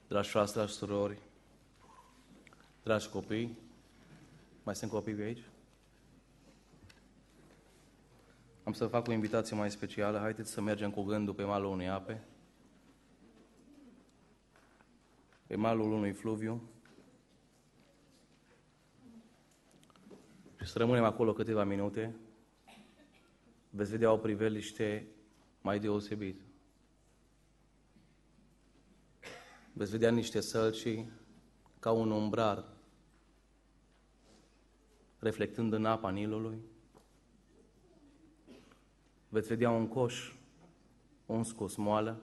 Dragi frați, dragi surori, dragi copii, mai sunt copii pe aici? Am să fac o invitație mai specială. Haideți să mergem cu gândul pe malul unei ape, pe malul unui fluviu și să rămânem acolo câteva minute. Veți vedea o priveliște mai deosebită. Veți vedea niște sălci ca un umbrar reflectând în apa Nilului. Veți vedea un coș uns cu smoală.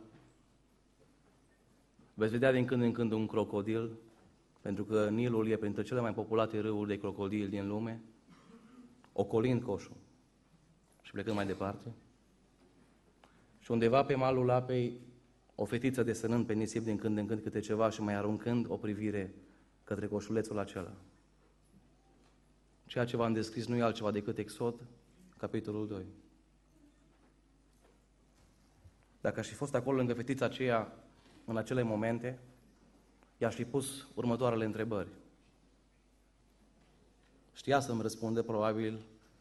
Veți vedea din când în când un crocodil, pentru că Nilul e printre cele mai populate râuri de crocodili din lume, ocolind coșul și plecând mai departe. Și undeva pe malul apei, o fetiță desănând pe nisip din când în când câte ceva și mai aruncând o privire către coșulețul acela. Ceea ce v-am descris nu e altceva decât Exod, capitolul 2. Dacă aș fi fost acolo lângă fetița aceea în acele momente, i-aș fi pus următoarele întrebări. Știa să-mi răspundă, probabil,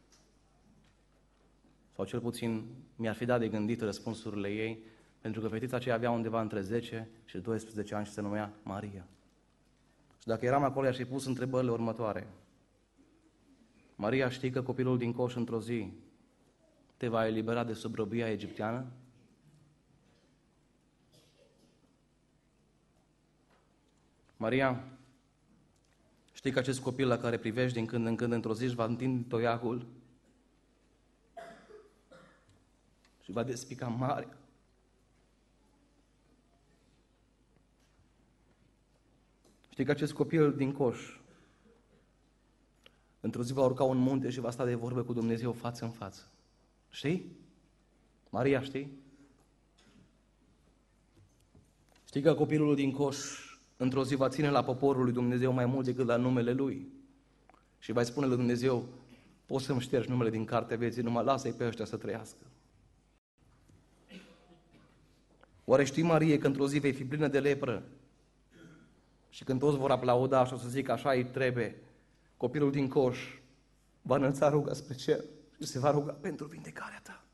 sau cel puțin mi-ar fi dat de gândit răspunsurile ei, pentru că fetița aceea avea undeva între 10 și 12 ani și se numea Maria. Și dacă eram acolo, i-aș fi pus întrebările următoare. Maria, știi că copilul din coș într-o zi te va elibera de sub robia egipteană? Maria, știi că acest copil la care privești din când în când într-o zi își va întinde toiagul și va despica marea? Știi că acest copil din coș într-o zi va urca un munte și va sta de vorbă cu Dumnezeu față în față? Știi? Maria, știi? Știi că copilul din coș într-o zi va ține la poporul lui Dumnezeu mai mult decât la numele lui și va spune lui Dumnezeu: poți să-mi ștergi numele din cartea vieții, numai lasă-i pe ăștia să trăiască. Oare știi, Marie, că într-o zi vei fi plină de lepră și când toți vor aplauda și o să zic așa îi trebuie, copilul din coș va înălța ruga spre cer și se va ruga pentru vindecarea ta?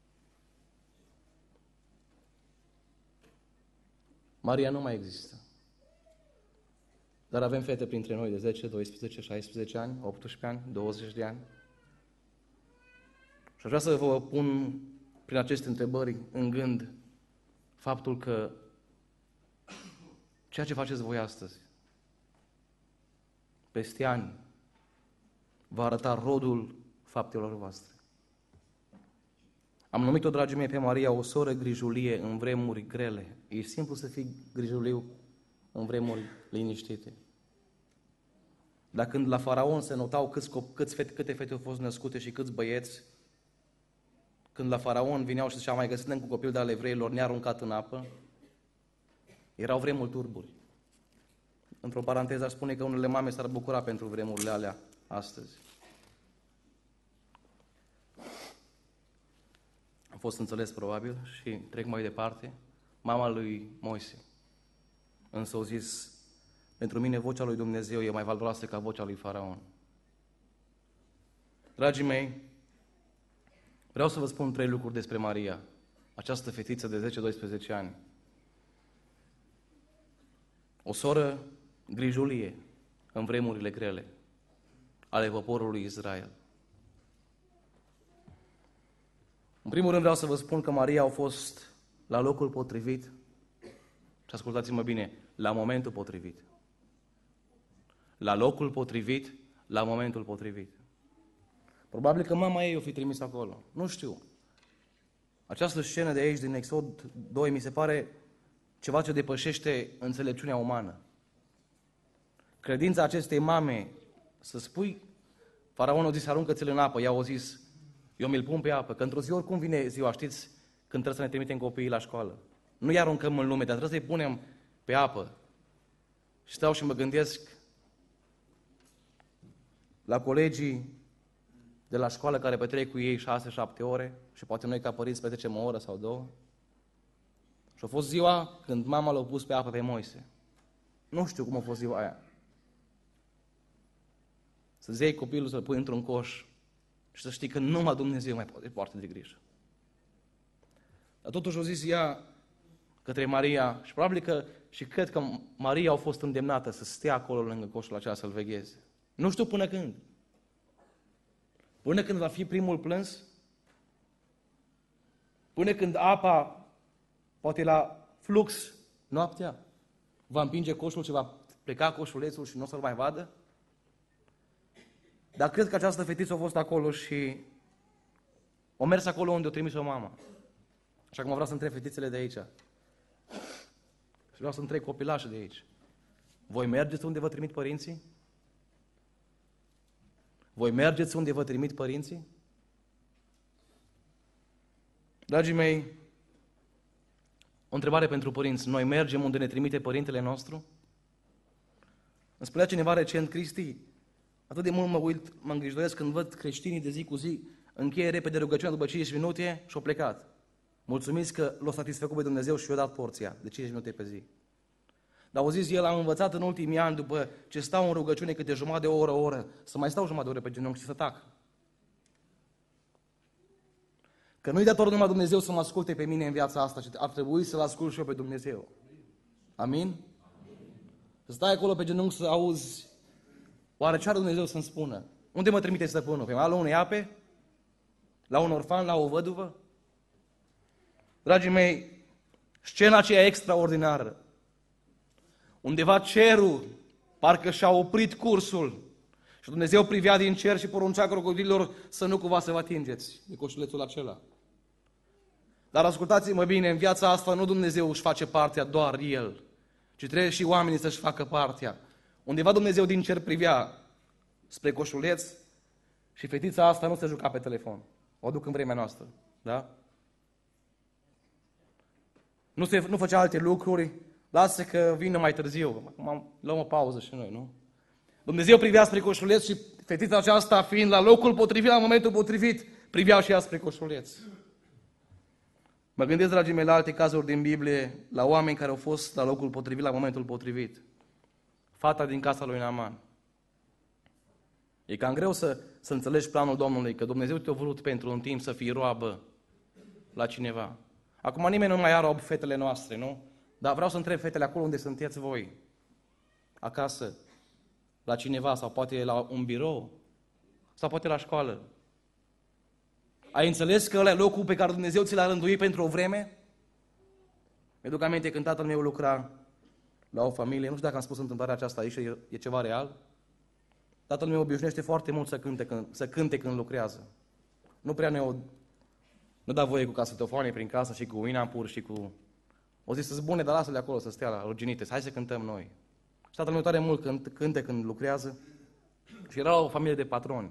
Maria nu mai există. Dar avem fete printre noi de 10, 12, 16 ani, 18 ani, 20 de ani. Și aș vrea să vă pun prin aceste întrebări în gând faptul că ceea ce faceți voi astăzi, peste ani, va arăta rodul faptelor voastre. Am numit-o, dragii mei, pe Maria o soră grijulie în vremuri grele. E simplu să fii grijuliu în vremuri liniștite. Dar când la faraon se notau câte fete au fost născute și câți băieți, când la faraon vineau și zicea: mai găsit cu copil de ale evreilor, ne-a aruncat în apă, erau vremuri turburi. Într-o paranteză aș spune că unele mame s-ar bucura pentru vremurile alea astăzi. Am fost înțeles probabil și trec mai departe. Mama lui Moise însă au zis: pentru mine vocea lui Dumnezeu e mai valoroasă ca vocea lui Faraon. Dragii mei, vreau să vă spun 3 lucruri despre Maria, această fetiță de 10-12 ani. O soră grijulie în vremurile grele ale poporului Israel. În primul rând vreau să vă spun că Maria a fost la locul potrivit și ascultați-mă bine, la momentul potrivit. La locul potrivit, la momentul potrivit. Probabil că mama ei o fi trimis acolo. Nu știu. Această scenă de aici, din Exod 2, mi se pare ceva ce depășește înțelepciunea umană. Credința acestei mame să spui: faraonul a zis, aruncă-ți-l în apă. Ea a zis: eu mi-l pun pe apă. Că într-o zi oricum vine ziua, știți, când trebuie să ne trimitem copiii la școală. Nu îi aruncăm în lume, dar trebuie să-i punem pe apă. Și stau și mă gândesc la colegii de la școală care petrec cu ei 6-7 ore și poate noi ca părinți petrecem o oră sau 2. Și a fost ziua când mama l-a pus pe apă pe Moise. Nu știu cum a fost ziua aia. Să-ți iei copilul, să-l pui într-un coș și să știi că numai Dumnezeu mai poate de grijă. Dar totuși a zis ea către Maria și probabil că și cred că Maria a fost îndemnată să stea acolo lângă coșul acela să-l vegheze. Nu știu până când. Până când va fi primul plâns? Până când apa, poate la flux, noaptea, va împinge coșul și va pleca coșulețul și nu o să-l mai vadă? Dar cred că această fetiță a fost acolo și a mers acolo unde o trimis-o mama. Și acum vreau să întreb fetițele de aici. Și vreau să întreb copilașii de aici. Voi mergeți unde vă trimit părinții? Voi mergeți unde vă trimit părinții? Dragii mei, o întrebare pentru părinți. Noi mergem unde ne trimite părintele nostru? Îmi spunea cineva recent, Cristi, atât de mult mă îngrijoresc când văd creștinii de zi cu zi încheie repede rugăciunea după 5 minute și au plecat. Mulțumiți că l-a satisfăcut pe Dumnezeu și i-a dat porția de 5 minute pe zi. Dar au zis, el am învățat în ultimii ani, după ce stau în rugăciune câte jumătate de oră, să mai stau jumătate de oră pe genunchi și să tac. Că nu-i dator numai Dumnezeu să mă asculte pe mine în viața asta, ci ar trebui să-L ascult și eu pe Dumnezeu. Amin? Să stai acolo pe genunchi să auzi, oare ce are Dumnezeu să-mi spună? Unde mă trimite stăpânul? Pe malul unei ape? La un orfan? La o văduvă? Dragii mei, scena aceea extraordinară, undeva cerul parcă și-a oprit cursul și Dumnezeu privea din cer și poruncea crocodililor să nu cumva să vă atingeți de coșulețul acela. Dar ascultați-mă bine, în viața asta nu Dumnezeu își face partea doar El, ci trebuie și oamenii să-și facă partea. Undeva Dumnezeu din cer privea spre coșuleț și fetița asta nu se juca pe telefon. O aduc în vremea noastră, da? Nu făcea alte lucruri, lasă că vină mai târziu. Acum luăm o pauză și noi, nu? Dumnezeu privea spre coșuleț și fetița aceasta, fiind la locul potrivit, la momentul potrivit, privea și ea spre coșuleț. Mă gândesc, dragii mei, la alte cazuri din Biblie, la oameni care au fost la locul potrivit, la momentul potrivit. Fata din casa lui Naaman. E cam greu să înțelegi planul Domnului, că Dumnezeu te-a vrut pentru un timp să fii roabă la cineva. Acum nimeni nu mai are rob fetele noastre, nu? Dar vreau să întreb fetele acolo unde sunteți voi. Acasă, la cineva, sau poate la un birou, sau poate la școală. Ai înțeles că ăla e locul pe care Dumnezeu ți l-a rânduit pentru o vreme? Mi-aduc aminte când tatăl meu lucra la o familie, nu știu dacă am spus întâmplarea aceasta aici, e ceva real. Tatăl meu obișnuiește foarte mult să cânte când lucrează. Nu prea nu da voie cu casetofoane prin casă și cu Winamp și cu... O zis, sunt bune, dar lasă-le acolo să stea la ruginite, hai să cântăm noi. Și tatăl meu tare mult cânte când lucrează. Și era o familie de patroni.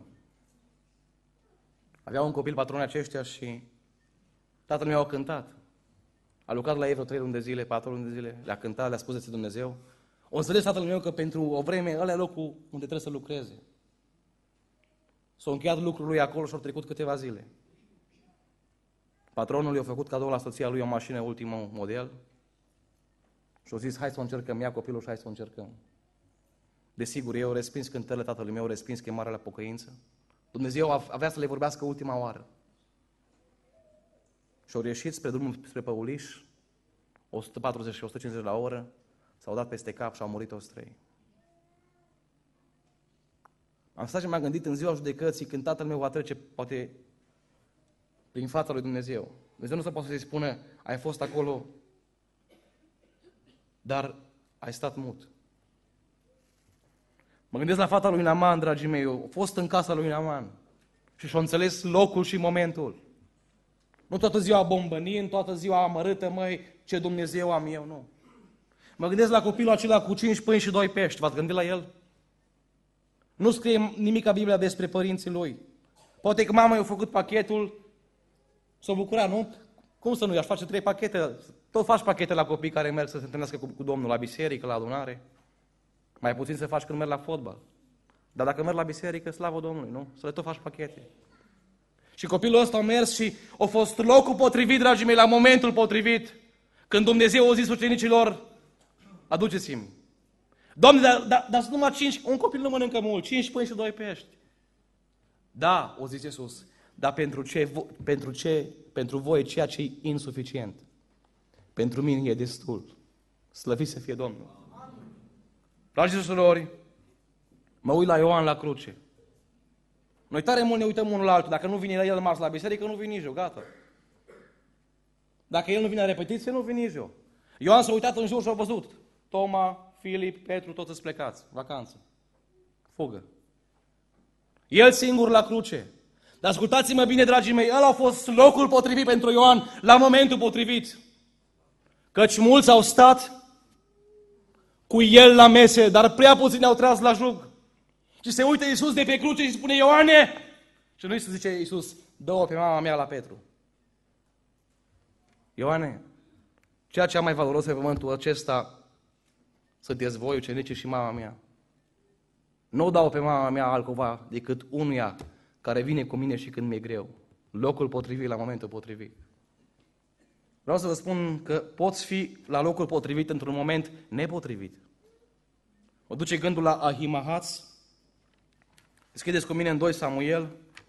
Avea un copil patronii aceștia și tatăl meu a cântat. A lucrat la ei vreo 3 luni de zile, 4 luni de zile, le-a cântat, le-a spus de Dumnezeu. O înțeles tatăl meu că pentru o vreme ăla e locul unde trebuie să lucreze. S-a încheiat lucrul lui acolo și au trecut câteva zile. Patronul i-a făcut cadou la soția lui o mașină ultimul model și a zis, hai să o încercăm, ia copilul și hai să o încercăm. Desigur, eu respins cântările tatălui meu, respins chemarea la pocăință. Dumnezeu avea să le vorbească ultima oară. Și au ieșit spre drumul spre Păuliș, 140 și 150 la oră, s-au dat peste cap și au murit toți 3. Am stat și m-am gândit în ziua judecății, când tatăl meu va trece, poate, prin fața lui Dumnezeu. Dumnezeu nu se poate să-i spună, ai fost acolo, dar ai stat mut. Mă gândesc la fata lui Naaman, dragii mei, a fost în casa lui Naaman și și-a înțeles locul și momentul. Nu toată ziua bombănind, toată ziua amărâtă, măi, ce Dumnezeu am eu, nu. Mă gândesc la copilul acela cu 5 pâini și 2 pești, v-ați gândit la el? Nu scrie nimic în Biblia despre părinții lui. Poate că mama i-a făcut pachetul, s-a bucurat, nu? Cum să nu, i-aș face 3 pachete? Tot faci pachete la copii care merg să se întâlnească cu Domnul la biserică, la adunare. Mai puțin să faci când merg la fotbal. Dar dacă merg la biserică, slavă Domnului, nu? Să le tot faci pachete. Și copilul ăsta a mers și a fost locul potrivit, dragii mei, la momentul potrivit, când Dumnezeu a zis ucenicilor, aduceți-mi. Doamne, dar sunt numai 5, un copil nu mănâncă mult, 5 pâini și 2 pești. Da, o zis Iisus, dar pentru voi ceea ce e insuficient. Pentru mine e destul. Slăvit să fie Domnul. Dragi și surori, mă uit la Ioan la cruce. Noi tare mult ne uităm unul la altul. Dacă nu vine el marți la biserică, nu vin nici eu, gata. Dacă el nu vine la repetiție, nu vin nici eu. Ioan s-a uitat în jur și a văzut. Toma, Filip, Petru, toți îți plecați. Vacanță. Fugă. El singur la cruce. Dar ascultați-mă bine, dragii mei, ăla a fost locul potrivit pentru Ioan la momentul potrivit. Căci mulți au stat cu el la mese, dar prea puțini au tras la jug. Și se uită Iisus de pe cruce și spune, Ioane! Și nu-i se zice Iisus, dă-o pe mama mea la Petru. Ioane, ceea ce am mai valoros pe pământul acesta, sunteți voi, ucenicii și mama mea. Nu dau pe mama mea altcova decât unuia care vine cu mine și când mi-e greu. Locul potrivit la momentul potrivit. Vreau să vă spun că poți fi la locul potrivit într-un moment nepotrivit. Mă duce gândul la Ahimahaț. Deschideți cu mine în 2 Samuel.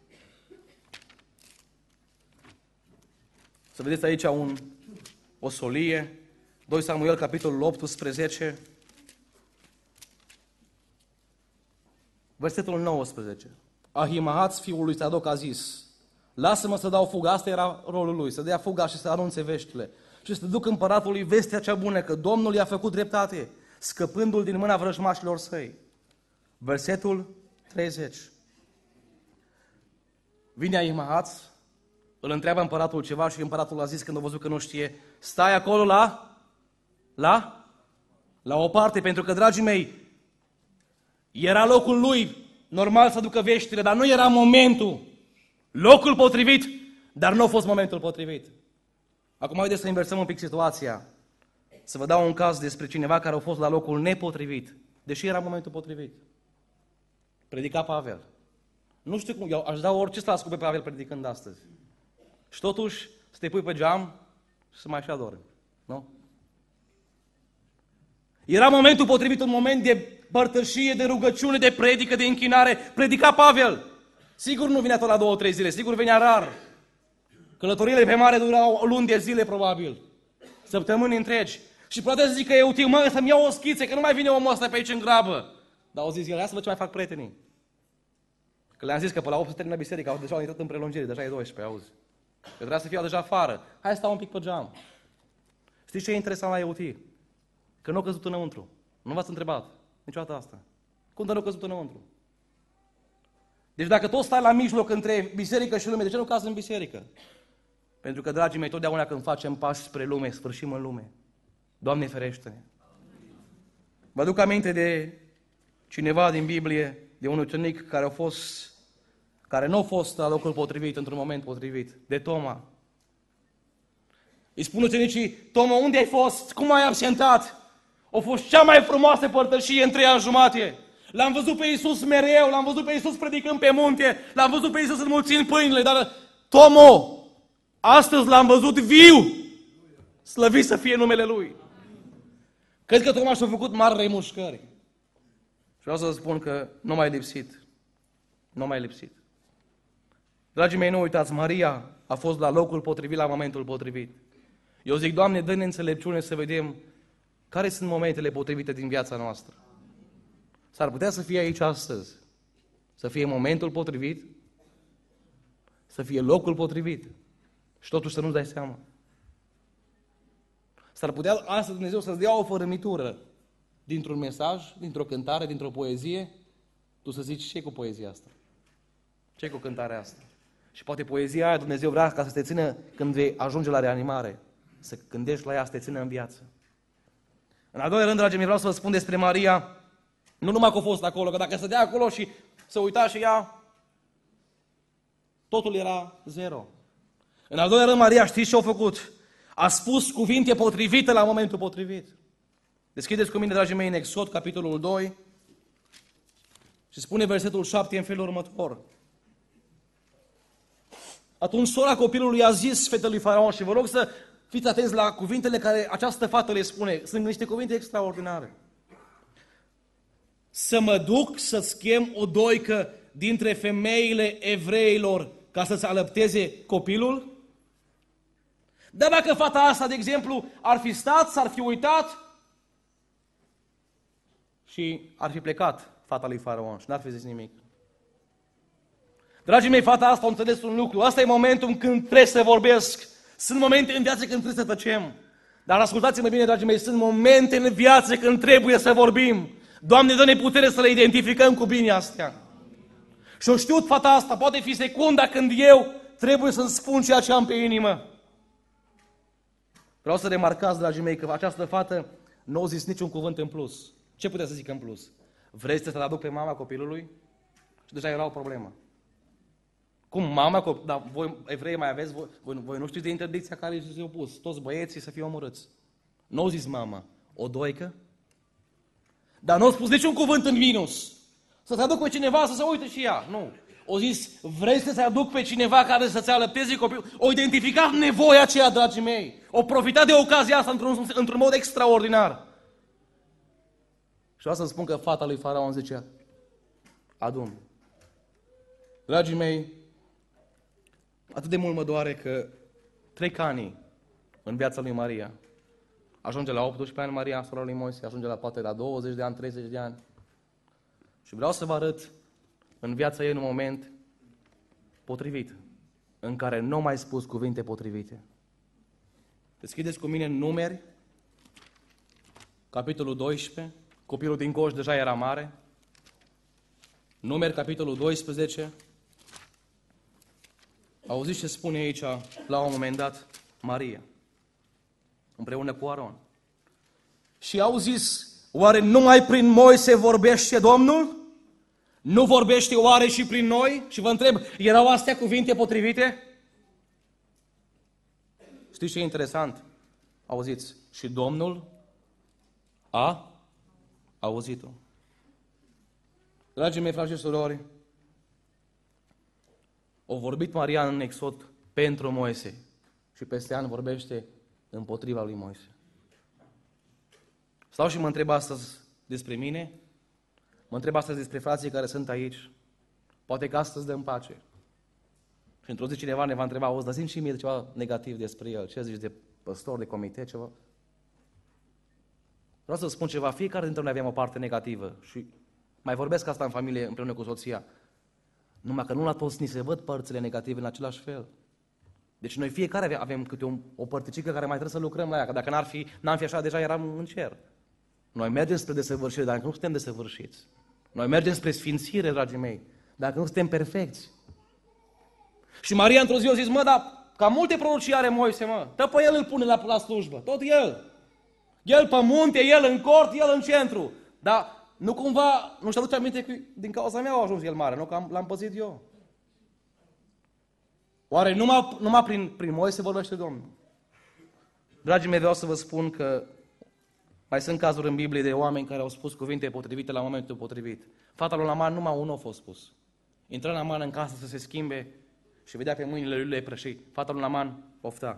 Să vedeți aici o solie. 2 Samuel, capitolul 18. Versetul 19. Ahimahaț, fiul lui Sadoc, a zis, lasă-mă să dau fuga, asta era rolul lui, să dea fuga și să anunțe veștile. Și să duc împăratului vestea cea bună, că Domnul i-a făcut dreptate, scăpându-l din mâna vrăjmașilor săi. Versetul 30. Vine Ahimahaț, îl întreabă împăratul ceva și împăratul a zis când a văzut că nu știe, stai acolo la o parte, pentru că, dragii mei, era locul lui normal să ducă veștile, dar nu era momentul. Locul potrivit, dar nu a fost momentul potrivit. Acum haideți să inversăm un pic situația. Să vă dau un caz despre cineva care a fost la locul nepotrivit, deși era momentul potrivit. Predica Pavel. Nu știu cum, eu aș da orice să ascult pe Pavel predicând astăzi. Și totuși să te pui pe geam și să mai așa dormi. Nu? Era momentul potrivit, un moment de părtășie, de rugăciune, de predică, de închinare. Predica Pavel. Sigur nu vinea tot la 2-3 zile, sigur venea rar. Călătoriile pe mare durau luni de zile, probabil. Săptămâni întregi. Și poate să zic că e util, mă, să-mi iau o schiță, că nu mai vine omul ăsta pe aici în grabă. Dar au zis el, ia să văd ce mai fac prietenii. Că le-am zis că pe la 8 se termină biserica, au deja intrat în prelungire, deja e 12, auzi. Că trebuia să fie deja afară. Hai să stau un pic pe geam. Știți ce e interesant la EUT? Că nu a căzut înăuntru. Nu v-ați întrebat niciodată asta. Cum de nu a căzut înăuntru? Deci dacă tot stai la mijloc între biserică și lume, de ce nu cazi în biserică? Pentru că, dragii mei, totdeauna când facem pași spre lume, sfârșim în lume. Doamne ferește-ne! Vă aduc aminte de cineva din Biblie, de un ucenic care nu a fost la locul potrivit, într-un moment potrivit, de Toma. Îi spun ucenicii, Toma, unde ai fost? Cum ai absentat? A fost cea mai frumoasă părtășie în 3 ani jumate. L-am văzut pe Iisus mereu, l-am văzut pe Iisus predicând pe munte, l-am văzut pe Iisus înmulțind pâinile, dar Tomo, astăzi l-am văzut viu. Slăvit să fie numele Lui. Cred că Toma și-a făcut mari remușcări. Și vreau să vă spun că nu mai lipsit. Nu mai lipsit. Dragii mei, nu uitați, Maria a fost la locul potrivit, la momentul potrivit. Eu zic, Doamne, dă-ne înțelepciune să vedem care sunt momentele potrivite din viața noastră. S-ar putea să fie aici astăzi, să fie momentul potrivit, să fie locul potrivit și totuși să nu-ți dai seama. S-ar putea astăzi Dumnezeu să-ți dea o fărâmitură dintr-un mesaj, dintr-o cântare, dintr-o poezie, tu să zici, ce-i cu poezia asta? Ce-i cu cântarea asta? Și poate poezia aia Dumnezeu vrea ca să te țină când vei ajunge la reanimare, să gândești la ea, să te țină în viață. În al doilea rând, dragii mei, vreau să vă spun despre Maria, nu numai că a fost acolo, că dacă stătea acolo și se uita și ea, totul era zero. În al doilea rând, Maria, știți ce a făcut? A spus cuvinte potrivite la momentul potrivit. Deschideți cu mine, dragii mei, în Exod, capitolul 2, și spune versetul 7 în felul următor. Atunci sora copilului a zis fetelui Faraon, și vă rog să fiți atenți la cuvintele care această fată le spune. Sunt niște cuvinte extraordinare. să mă duc să-ți chem o doică dintre femeile evreilor ca să-ți alăpteze copilul? Dar dacă fata asta, de exemplu, ar fi stat, s-ar fi uitat și ar fi plecat fata lui Faraon și n-ar fi zis nimic. Dragii mei, fata asta a înțeles un lucru. Asta e momentul când trebuie să vorbesc. Sunt momente în viață când trebuie să tăcem. Dar ascultați-mă bine, dragii mei, sunt momente în viață când trebuie să vorbim. Doamne, dă-ne putere să le identificăm cu bine astea. Și o știut fata asta, poate fi secunda când eu trebuie să-mi spun ceea ce am pe inimă. Vreau să remarcați, dragii mei, că această fată nu a zis niciun cuvânt în plus. Ce putea să zică în plus? Vrei să te aduc pe mama copilului? Și deja era o problemă. Cum mama, dar voi evrei mai aveți, voi nu știți de interdicția care s-a opus. Toți băieții să fie omorâți. Nu au zis mama, o doică? Dar nu au spus niciun cuvânt în minus. Să te aduc pe cineva să se uite și ea. Nu. O zis, vrei să te aduc pe cineva care să-ți alăpteze copilul? O identificat nevoia aceea, dragii mei. O profitat de ocazia asta într-un mod extraordinar. Și vreau să spun că fata lui Faraon zicea, adu-mi. Dragii mei, atât de mult mă doare că trec ani în viața lui Maria. Ajunge la 18 ani Maria, sora lui Moise, ajunge la poate la 20 de ani, 30 de ani. Și vreau să vă arăt în viața ei un moment potrivit, în care nu mai spus cuvinte potrivite. Deschideți cu mine Numeri, capitolul 12, copilul din coș deja era mare. Numeri, capitolul 12. Auziți ce spune aici, la un moment dat, Maria, împreună cu Aron. Și au zis, oare numai prin Moise vorbește Domnul? Nu vorbește oare și prin noi? Și vă întreb, erau astea cuvinte potrivite? Știți ce e interesant? Auziți, și Domnul a auzit-o. Dragii mei, frați și surori, o vorbit Maria în Exod pentru Moise și peste an vorbește împotriva lui Moise. Stau și mă întreb astăzi despre mine, mă întreb astăzi despre frații care sunt aici. Poate că astăzi dăm pace. Și într-o zi cineva ne va întreba, auzi, dar zi și mie ceva negativ despre el. Ce zici de păstor, de comitet, ceva? Vreau să spun ceva, fiecare dintre noi avem o parte negativă și mai vorbesc asta în familie împreună cu soția. Numai că nu la toți ni se văd părțile negative în același fel. Deci noi fiecare avem câte o părticică care mai trebuie să lucrăm la ea, că dacă n-am fi așa, deja eram în cer. Noi mergem spre desăvârșire, dar nu suntem desăvârșiți. Noi mergem spre sfințire, dragii mei, dacă nu suntem perfecți. Și Maria într-o zi a zis, mă, dar ca multe prorocii are Moise, mă, dă pe el îl pune la slujbă, tot el. El pe munte, el în cort, el în centru. Dar nu cumva, nu-și aduce aminte că din cauza mea a ajuns el mare, nu că l-am păzit eu. Oare numai prin Moise vorbește Domnul? Dragii mei, vreau să vă spun că mai sunt cazuri în Biblie de oameni care au spus cuvinte potrivite la momentul potrivit. Fata lui Naaman numai unul a fost spus. Intra Naaman în casă să se schimbe și vedea pe mâinile lui lepră și fata lui Naaman ofta.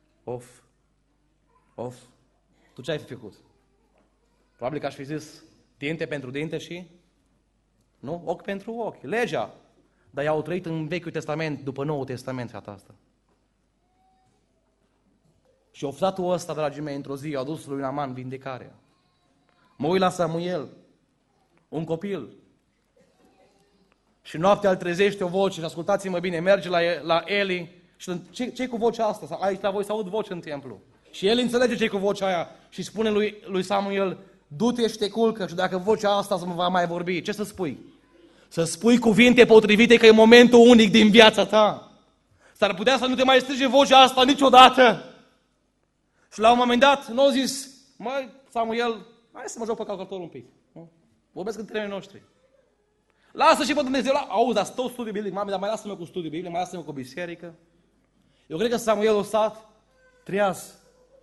Of. Tu ce ai fi făcut? Probabil că aș fi zis dinte pentru dinte și, nu? Ochi pentru ochi. Legea. Dar i-au trăit în Vechiul Testament, după Noul Testament, fata asta. Și oftatul ăsta, dragii mei, într-o zi, a dus lui Naaman vindecarea. Mă uit la Samuel, un copil. Și noaptea îl trezește o voce, și ascultați-mă bine, merge la Eli și ce-i cu vocea asta? Aici la voi să aud voce în templu. Și el înțelege ce-i cu vocea aia și spune lui Samuel, du-te și te culcă și dacă vocea asta să mă va mai vorbi, ce să spui? Să spui cuvinte potrivite că e momentul unic din viața ta. S-ar putea să nu te mai strige vocea asta niciodată. Și la un moment dat nu au zis, măi, Samuel, hai să mă joc pe calculator un pic. Nu? Vorbesc în termenii noștri. Lasă și pe Dumnezeu, auzi, dar tot studiu biblic, mami, dar mai lasă-mă cu studiu biblic, mai lasă-mă cu biserică. Eu cred că Samuel a stat treaz.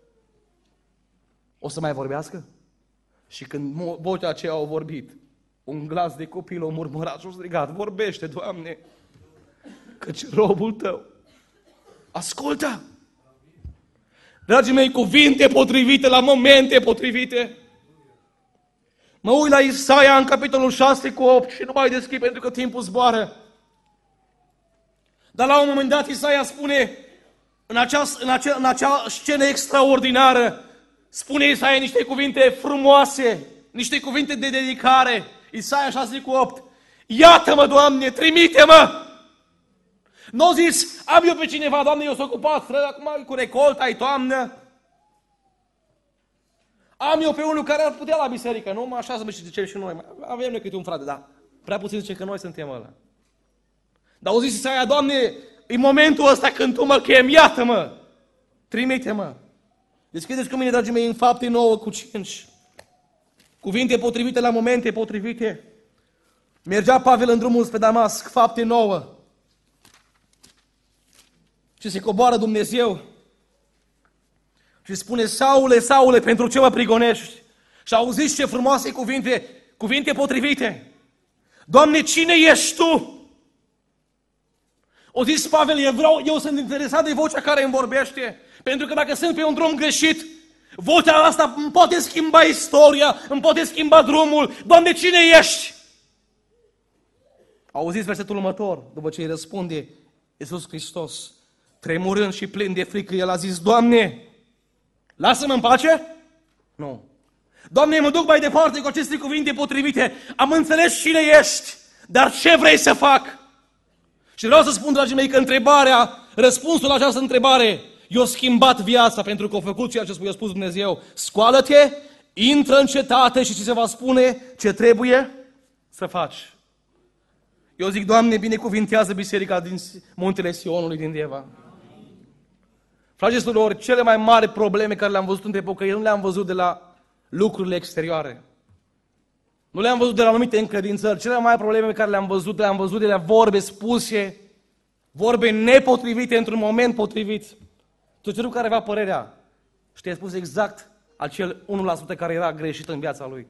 O să mai vorbească? Și când vocea aceea a vorbit, un glas de copil a murmurat și a strigat, vorbește, Doamne, căci robul tău ascultă! Dragii mei, cuvinte potrivite la momente potrivite. Mă uit la Isaia în capitolul 6:8 și nu mai deschid pentru că timpul zboară. Dar la un moment dat Isaia spune, în acea scenă extraordinară, spune Isaia niște cuvinte frumoase, niște cuvinte de dedicare. Isaia 6:8. Iată-mă, Doamne, trimite-mă! Nu zis, am eu pe cineva, Doamne, eu sunt ocupat, acum cu recolta, ai toamnă. Am eu pe unul care ar putea la biserică, nu? Așa să mă zicem și noi. Avem noi câte un frate, dar prea puțin zice că noi suntem ăla. Dar au zis Isaia, Doamne, în momentul ăsta când Tu mă chem, iată-mă, trimite-mă. Deschideți cu mine, dragii mei, în Fapte 9:5. Cuvinte potrivite la momente potrivite. Mergea Pavel în drumul spre Damasc, Fapte 9. Și se coboară Dumnezeu și spune, Saule, Saule, pentru ce mă prigonești? Și auziți ce frumoase cuvinte potrivite. Doamne, cine ești Tu? O zis Pavel, eu sunt interesat de vocea care îmi vorbește, pentru că dacă sunt pe un drum greșit, vocea asta îmi poate schimba istoria, îmi poate schimba drumul. Doamne, cine ești? Auziți versetul următor, după ce îi răspunde Iisus Hristos, tremurând și plin de frică, El a zis, Doamne, lasă-mă în pace? Nu. Doamne, mă duc mai departe cu aceste cuvinte potrivite, am înțeles cine ești, dar ce vrei să fac? Și vreau să spun, dragii mei, că răspunsul la această întrebare i-a schimbat viața, pentru că a făcut ceea ce i-a spus Dumnezeu. Scoală-te, intră în cetate și ți se va spune ce trebuie să faci. Eu zic, Doamne, binecuvintează biserica din Muntele Sionului din Deva. Frați și surori, cele mai mari probleme care le-am văzut între pocăieri nu le-am văzut de la lucrurile exterioare. Nu le-am văzut de la anumite încredințări. Cele mai mari probleme pe care le-am văzut de la vorbe spuse, vorbe nepotrivite într-un moment potrivit. Tot celul care avea părerea și te-a spus exact acel 1% care era greșit în viața lui.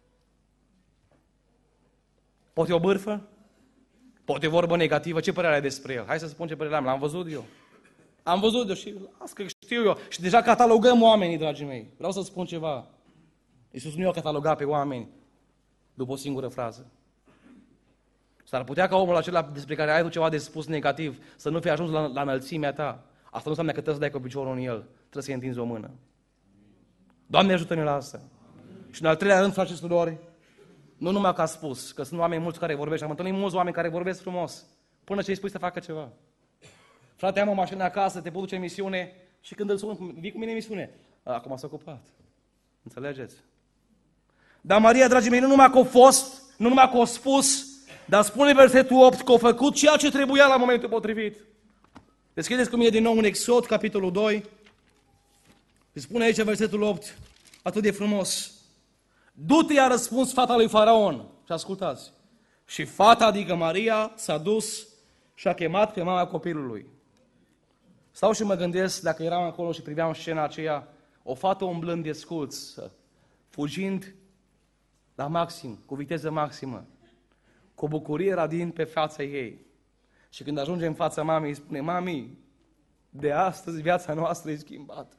Poate o bârfă? Poate o vorbă negativă? Ce părere ai despre el? Hai să spun ce părere am. L-am văzut eu. Am văzut eu și las că știu eu. Și deja catalogăm oamenii, dragii mei. Vreau să spun ceva. Iisus nu i-a catalogat pe oameni după o singură frază. S-ar putea ca omul acela despre care ai tu ceva de spus negativ să nu fie ajuns la înălțimea ta. Asta nu înseamnă că trebuie să dai cu piciorul în el. Trebuie să-i întinzi o mână. Doamne, ajută-ne la asta. Și în al treilea rând, frați și surori, nu numai că a spus, că sunt oameni mulți care vorbesc. Am întâlnit mulți oameni care vorbesc frumos, până ce îi spui să facă ceva. Frate, am o mașină acasă, te pot duce în misiune și când îl sun, vii cu mine în misiune. Acum s-a ocupat. Înțelegeți? Dar Maria, dragii mei, nu numai că a fost, nu numai că a spus, dar spune versetul 8 că a făcut ceea ce trebuia la momentul potrivit. Deschideți cu mine din nou în Exod, capitolul 2. Și spune aici versetul 8, atât de frumos. Du-te, i-a răspuns fata lui Faraon. Și ascultați. Și fata, adică Maria, s-a dus și a chemat pe mama copilului. Stau și mă gândesc, dacă eram acolo și priveam scena aceea, o fată umblând de sculț, fugind la maxim, cu viteză maximă, cu o bucurie radind pe fața ei. Și când ajunge în fața mamei, îi spune, mami, de astăzi viața noastră e schimbată.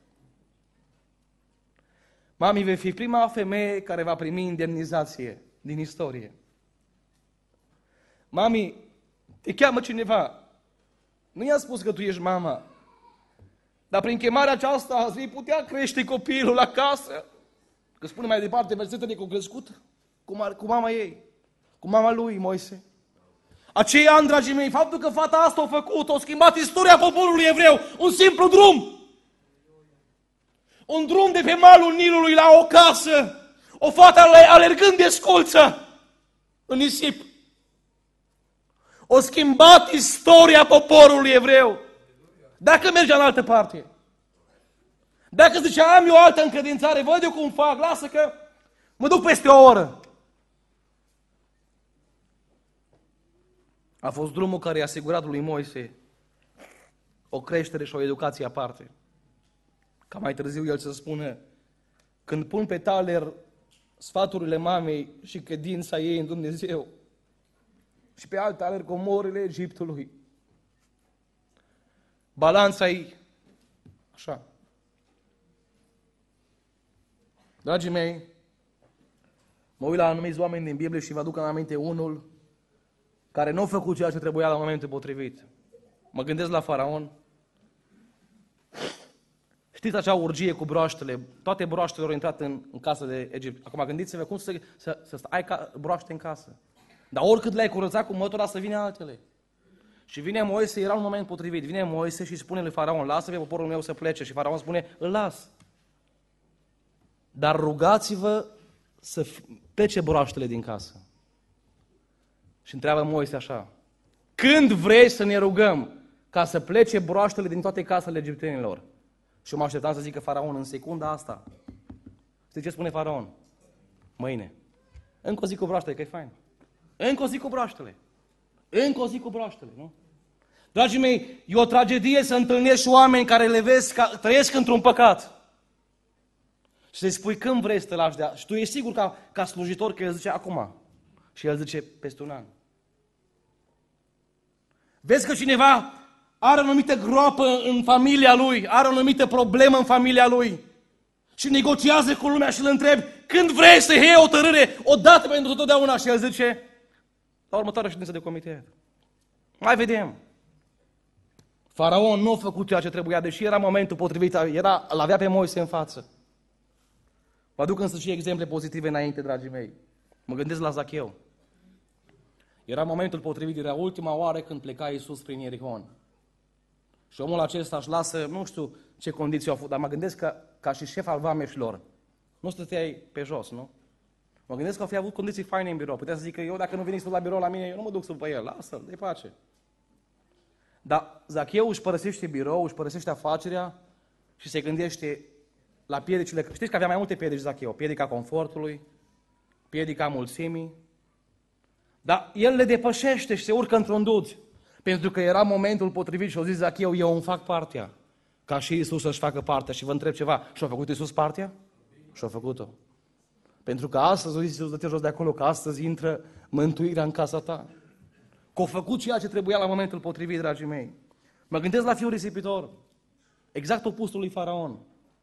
Mami, vei fi prima femeie care va primi indemnizație din istorie. Mami, te cheamă cineva. Nu i-a spus că tu ești mama, dar prin chemarea aceasta vei putea crește copilul acasă. Că spune mai departe versetele că a crescut cu mama ei, cu mama lui Moise. Acei ani, dragii mei, faptul că fata asta a făcut, a schimbat istoria poporului evreu. Un simplu drum. Un drum de pe malul Nilului la o casă. O fată alergând de sculță în nisip. O schimbat istoria poporului evreu. Dacă mergea în altă parte. Dacă zicea, am eu o altă încredințare, văd eu cum fac, lasă că mă duc peste o oră. A fost drumul care i-a asigurat lui Moise o creștere și o educație aparte. Ca mai târziu el să spună, când pun pe taler sfaturile mamei și credința ei în Dumnezeu și pe alt taler comorile Egiptului, balanța ei așa. Dragii mei, Mă uit la anumiți oameni din Biblie și vă aduc în aminte unul care nu a făcut ceea ce trebuia la momentul potrivit. Mă gândesc la Faraon. Știți acea urgie cu broaștele? Toate broaștele au intrat în casă de Egipt. Acum gândiți-vă cum să ai broaște în casă. Dar oricât le-ai curățat cu mătura, să vină altele. Și vine Moise, era un moment potrivit. Vine Moise și spune lui Faraon, lasă-mi poporul meu să plece. Și Faraon spune, îl las. Dar rugați-vă să plece broaștele din casă. Și întreabă Moise așa, când vrei să ne rugăm ca să plece broaștele din toate casele egiptenilor? Și eu mă așteptam să zică Faraon în secunda asta. Știi ce spune Faraon? Mâine. Încă o zi cu broaștele, că e fain. Încă o zi cu broaștele. Încă o zi cu broaștele, nu? Dragii mei, e o tragedie să întâlnești oameni care le vezi că trăiesc într-un păcat. Și să-i spui când vrei să te lași de a... Și tu ești sigur ca slujitor că el zice acum. Și el zice peste un an. Vezi că cineva are o anumită groapă în familia lui, are o anumită problemă în familia lui și negociază cu lumea și îl întrebi când vrei să iei o hotărâre odată pentru totdeauna și el zice la următoarea ședință de comitet. Mai vedem. Faraon nu a făcut ceea ce trebuia, deși era momentul potrivit, îl avea pe Moise în față. Vă aduc însă și exemple pozitive înainte, dragii mei. Mă gândesc la Zacheu. Era momentul potrivit, era ultima oară când pleca Iisus prin Ierihon. Și omul acesta își lasă, nu știu ce condiții au avut, dar mă gândesc că, ca și șef al vameșilor, nu stăteai pe jos, nu? Mă gândesc că au fi avut condiții faine în birou. Putea să zic că eu, dacă nu veniți la birou la mine, eu nu mă duc după el, lasă-l, dă-i pace. Dar Zacheu își părăsește birou, își părăsește afacerea și se gândește la piedicile. Știți că avea mai multe piedici Zacheu, piedica confortului, piedica mulțimii, dar el le depășește și se urcă într-un dud. Pentru că era momentul potrivit și au zis Zacheu, eu îmi fac partea. Ca și Iisus să-și facă partea. Și vă întreb ceva, și-a făcut Iisus partea? Și-a făcut-o. Pentru că astăzi, o zis Iisus, dă-te jos de acolo, că astăzi intră mântuirea în casa ta. Că a făcut ceea ce trebuia la momentul potrivit, dragii mei. Mă gândesc la fiul risipitor. Exact opusul lui Faraon.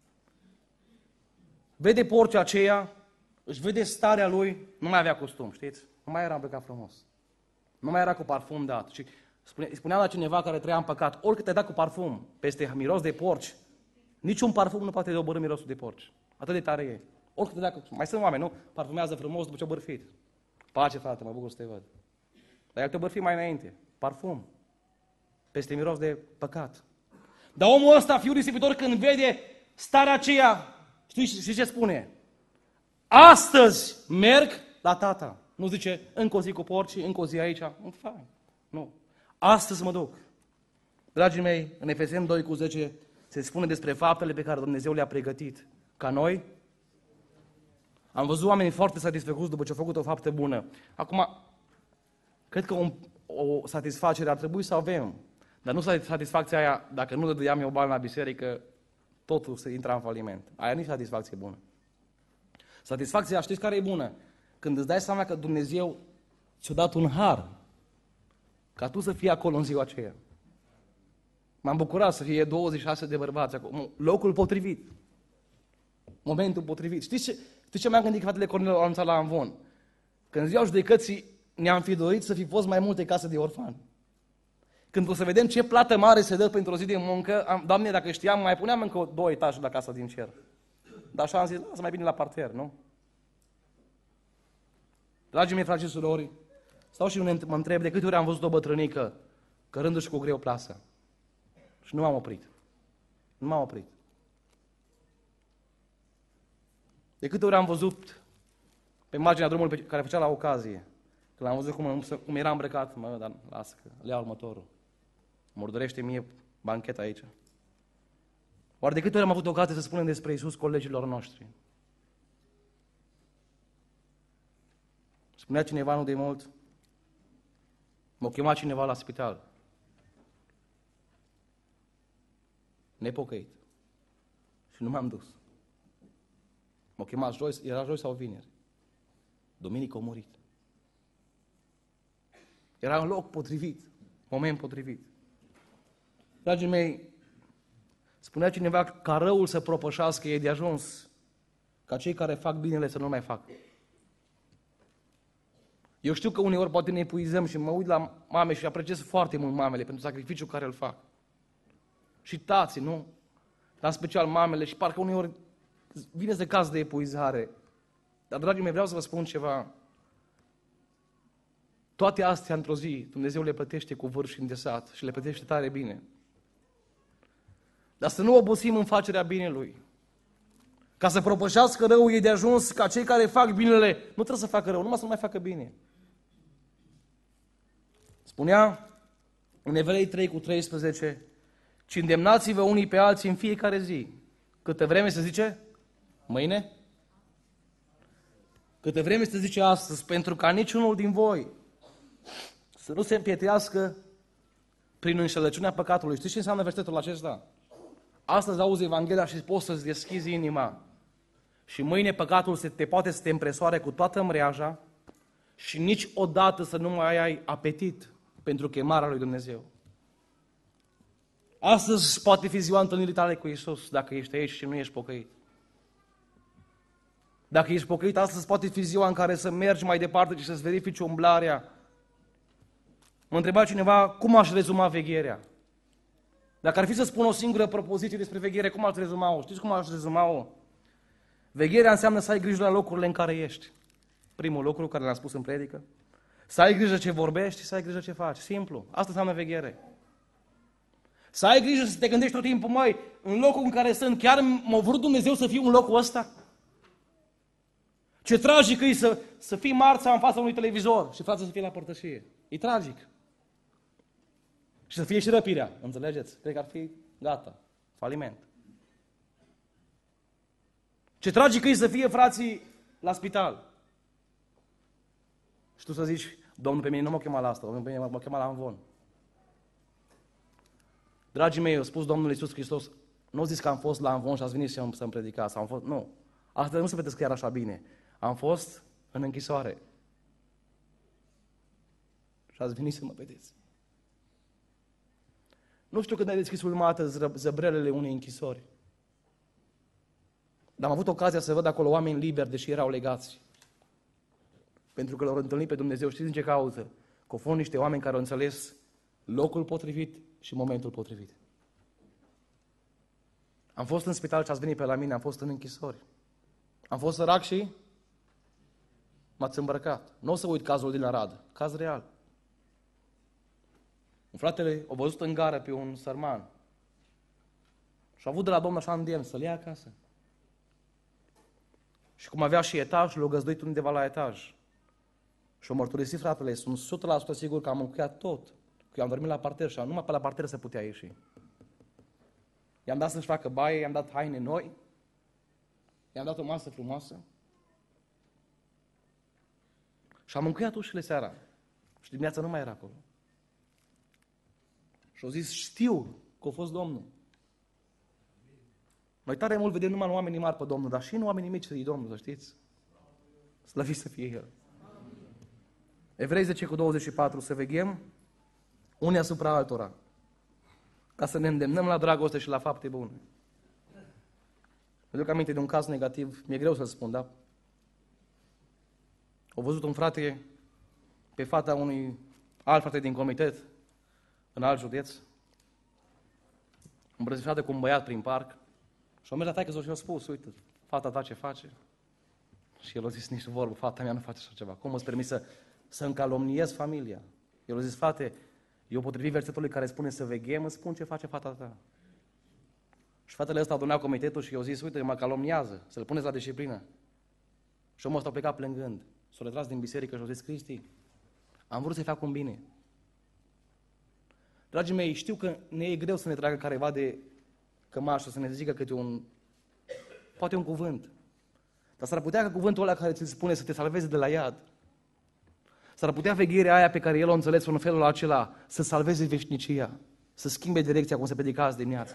Vede porcea aceea, își vede starea lui, nu mai avea costum, știți? Nu mai era îmbrăcat frumos. Nu mai era cu parfum dat. Și spunea la cineva care trăia în păcat, oricât ai dat cu parfum peste miros de porci, niciun parfum nu poate dobărî mirosul de porci. Atât de tare e. Oricât ai dat cu... Mai sunt oameni, nu? Parfumează frumos după ce a bărfit. Pace, frate, mă bucur să te văd. Dar el te-a bărfit mai înainte. Parfum. Peste miros de păcat. Dar omul ăsta, fiul risipitor, când vede starea aceea, știi ce spune? Astăzi merg la tata. Nu zice, încă o zi cu porcii, încă o zi aici. Nu. Astăzi mă duc. Dragii mei, în Efeseni 2:10 se spune despre faptele pe care Dumnezeu le-a pregătit. Ca noi, am văzut oameni foarte satisfăcuți după ce au făcut o faptă bună. Acum, cred că o satisfacere ar trebui să avem. Dar nu satisfacția aia, dacă nu dădeam eu bani la biserică, totul se intra în faliment. Aia nu e satisfacție bună. Satisfacția, știți care e bună? Când îți dai seama că Dumnezeu ți-a dat un har ca tu să fii acolo în ziua aceea. M-am bucurat să fie 26 de bărbați acolo. Locul potrivit. Momentul potrivit. Știți ce mi-am gândit, fratele Cornel, am anunțat la Amvon? Când în ziua judecății ne-am fi dorit să fi fost mai multe case de orfani. Când o să vedem ce plată mare se dă pentru o zi de muncă, Doamne, dacă știam, mai puneam încă 2 etaje la casa din cer. Dar așa am zis, lasă mai bine la parter, nu? Dragii mei, frați și surori, stau și mă întreb de câte ori am văzut o bătrânică cărându-și cu greu plasă. Și nu m-am oprit. Nu m-am oprit. De câte ori am văzut pe marginea drumului care făcea la ocazie, când am văzut cum era îmbrăcat, dar lasă că le iau următorul. Murdărește mie bancheta aici. Oare de câte ori am avut ocazie să spunem despre Iisus colegilor noștri? Spunea cineva nu de mult, m-a chemat cineva la spital. Nepocăit. Și nu m-am dus. M-a chemat joi, era joi sau vineri. Duminică a murit. Era un loc potrivit, moment potrivit. Dragii mei, spunea cineva că ca răul să propășească e de ajuns ca cei care fac binele să nu mai facă. Eu știu că uneori poate ne epuizăm și mă uit la mame și apreciez foarte mult mamele pentru sacrificiul care îl fac. Și tații, nu? Dar în special mamele și parcă uneori vine să caz de epuizare. Dar, dragii mei, vreau să vă spun ceva. Toate astea, într-o zi, Dumnezeu le plătește cu vârf și îndesat și le plătește tare bine. Dar să nu obosim în facerea binelui. Ca să propășească rău, e de ajuns ca cei care fac binele, nu trebuie să facă rău, numai să nu mai facă bine. Spunea în Evrei 3:13, ci îndemnați-vă unii pe alții în fiecare zi. Câtă vreme se zice? Mâine? Câtă vreme se zice astăzi, pentru ca niciunul din voi să nu se împietrească prin înșelăciunea păcatului. Știți ce înseamnă versetul acesta? Astăzi auzi Evanghelia și poți să-ți deschizi inima. Și mâine păcatul te poate să te împresoare cu toată mreaja și niciodată să nu mai ai apetit pentru chemarea lui Dumnezeu. Astăzi poate fi ziua întâlnirii tale cu Iisus, dacă ești aici și nu ești pocăit. Dacă ești pocăit, astăzi poate fi ziua în care să mergi mai departe și să-ți verifici umblarea. Mă întreba cineva, cum aș rezuma vegherea? Dacă ar fi să spun o singură propoziție despre veghere, cum aș rezuma-o? Știți cum aș rezuma-o? Vegherea înseamnă să ai grijă la locurile în care ești. Primul lucru care l-am spus în predică. Să ai grijă ce vorbești și să ai grijă ce faci. Simplu. Asta înseamnă veghere. Să ai grijă să te gândești tot timpul, măi, în locul în care sunt, chiar m-a vrut Dumnezeu să fiu în locul ăsta? Ce tragic e să fii marța în fața unui televizor și frate să fie la părtășie. E tragic. Și să fie și răpirea, înțelegeți? Cred că ar fi gata, faliment. Ce tragic e să fie frații la spital. Și tu să zici, Domnul pe mine nu m-a chemat la asta, Domnul pe mine m-a chemat la amvon. Dragii mei, eu spus Domnul Iisus Hristos, nu zis că am fost la amvon și ați venit să-mi predicați, sau am fost, nu. Asta nu se vedeți chiar așa bine. Am fost în închisoare. Și ați venit să mă vedeți. Nu știu când ai deschis ultima dată zăbrelele unei închisori. Dar am avut ocazia să văd acolo oameni liberi, deși erau legați. Pentru că l-au întâlnit pe Dumnezeu. Știți din ce cauză? Că au fost niște oameni care au înțeles locul potrivit și momentul potrivit. Am fost în spital și ați venit pe la mine, am fost în închisori. Am fost sărac și m-ați îmbrăcat. Nu o să uit cazul din Arad, caz real. Un fratele a văzut în gară pe un sărman și a avut de la Domnul așa îndemn să-l ia acasă. Și cum avea și etaj, l-a găzduit undeva la etaj. Și-a mărturisit fratele, sunt 100% sigur că am mâncat tot. Că eu am dormit la parter și numai pe la parter se putea ieși. I-am dat să-și facă baie, i-am dat haine noi, i-am dat o masă frumoasă. Și am mâncat ușile seara. Și dimineața nu mai era acolo. Și au zis, știu că a fost Domnul. Noi tare mult vedem numai în oamenii mari pe Domnul, dar și în oamenii mici e Domnul, să știți. Slăvit să fie El. Evrei 10:24, să veghem unii asupra altora, ca să ne îndemnăm la dragoste și la fapte bune. Îmi duc aminte de un caz negativ, mi-e greu să-l spun, da? Au văzut un frate pe fata unui alt frate din comitet, în alt județ, îmbrățișată cu un băiat prin parc, și au mers la taică-s și i-a spus, uite, fata ta ce face? Și el a zis, nici vorbă, fata mea nu face așa ceva. Cum îți permis să-mi calomniez familia? El a zis, frate, eu potrivit versetului care spune să veghem, îți spun ce face fata ta. Și fratele ăsta adunea comitetul și i-a zis, uite, mă calomniază, să-l puneți la disciplină. Și omul ăsta a plecat plângând. S-a retras din biserică și a zis, Cristi, am vrut să-i fac un bine. Dragii mei, știu că ne e greu să ne tragă careva de cămașă, să ne zică câte poate un cuvânt. Dar s-ar putea că cuvântul ăla care ți-l spune să te salveze de la iad, s-ar putea vegherea aia pe care el o înțeles în felul acela să salveze veșnicia, să schimbe direcția cum se predica azi dimineață.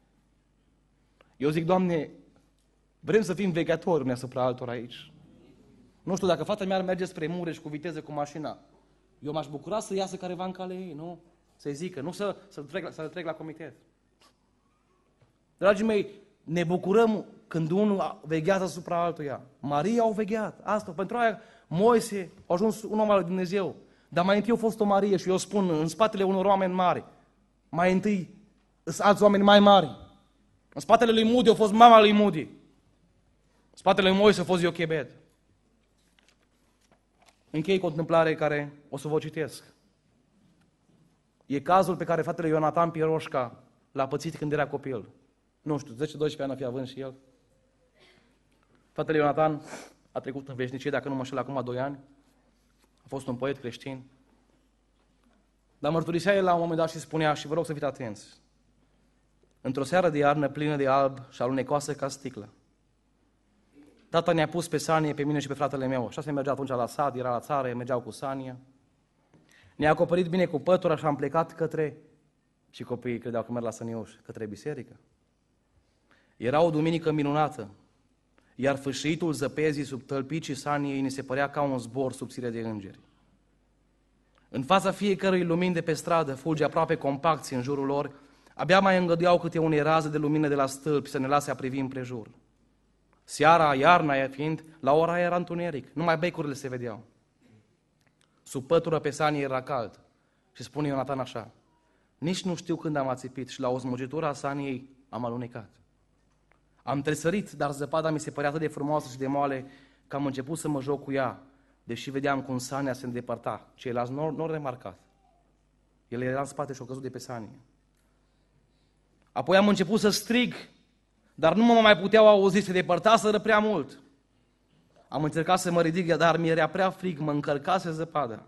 Eu zic, Doamne, vrem să fim vegheatori unii asupra altora aici. Nu știu, dacă fata mea ar merge spre Mureș cu viteză cu mașina, eu m-aș bucura să iasă careva în cale ei, nu? Să-i zică, nu să-l trec la comitet. Dragii mei, ne bucurăm când unul veghează asupra altuia. Maria au vegheat. Asta, pentru aia Moise a ajuns un om al lui Dumnezeu, dar mai întâi a fost o Marie și eu spun, în spatele unor oameni mari, mai întâi sunt alți oameni mai mari. În spatele lui Moody a fost mama lui Moody. În spatele lui Moise a fost Iochebed. Închei cu o întâmplare care o să vă citesc. E cazul pe care fratele Ionatan Pieroșca l-a pățit când era copil. Nu știu, 10-12 ani a fi având și el. Fratele Ionatan a trecut în veșnicie, dacă nu mă înșel, acum 2 ani. A fost un poet creștin. Dar mărturisea el la un moment dat și spunea, și vă rog să fiți atenți, într-o seară de iarnă plină de alb și alunecoasă ca sticlă, tata ne-a pus pe sanie, pe mine și pe fratele meu. Așa se mergea atunci la sat, era la țară, mergeau cu sania. Ne-a acoperit bine cu pătura și am plecat către, și copiii credeau că merg la săniuș, către biserică. Era o duminică minunată, iar fâșiitul zăpezii sub tălpicii saniei ni se părea ca un zbor subțire de îngeri. În fața fiecărui lumini de pe stradă, fulgi aproape compacți în jurul lor, abia mai îngăduiau câte unei raze de lumină de la stâlpi să ne lase a privi împrejur. Seara, iarna fiind, la ora era întuneric, numai becurile se vedeau. Sub pătură pe sanie era cald și spune Ionatan așa, nici nu știu când am ațipit și la o smugitură a saniei am alunecat. Am tresărit, dar zăpada mi se părea atât de frumoasă și de moale că am început să mă joc cu ea, deși vedeam cum sania se îndepărta. Ceilalți nu au remarcat. El era în spate și a căzut de pe sanie. Apoi am început să strig, dar nu mă mai puteau auzi, se depărtaseră prea mult. Am încercat să mă ridic, dar mi era prea frig, mă încărcase zăpada.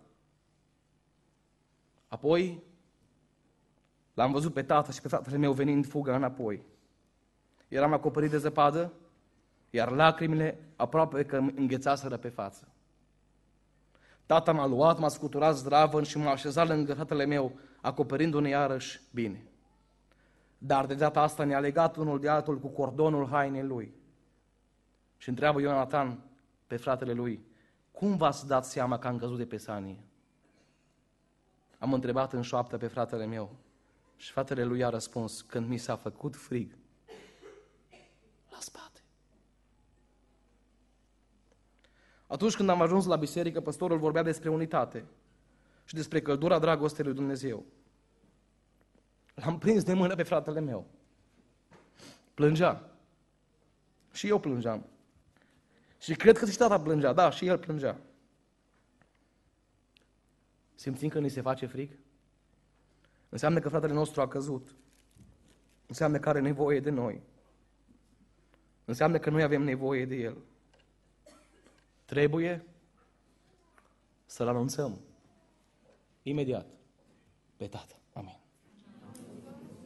Apoi l-am văzut pe tată și pe fratele meu venind fuga înapoi. Eram acoperit de zăpadă, iar lacrimile aproape că înghețaseră pe față. Tata m-a luat, m-a scuturat zdravăn și m-a așezat lângă fratele meu, acoperindu-ne iarăși bine. Dar de data asta ne-a legat unul de altul cu cordonul hainei lui. Și întreabă Ionatan pe fratele lui, cum v-ați dat seama că am căzut de pe sanie? Am întrebat în șoaptă pe fratele meu și fratele lui a răspuns, când mi s-a făcut frig la spate. Atunci când am ajuns la biserică, păstorul vorbea despre unitate și despre căldura dragostei lui Dumnezeu. L-am prins de mână pe fratele meu. Plângea. Și eu plângeam. Și cred că și tata plângea. Da, și el plângea. Simțim că ni se face frig? Înseamnă că fratele nostru a căzut. Înseamnă că are nevoie de noi. Înseamnă că noi avem nevoie de el. Trebuie să-l anunțăm imediat pe tata.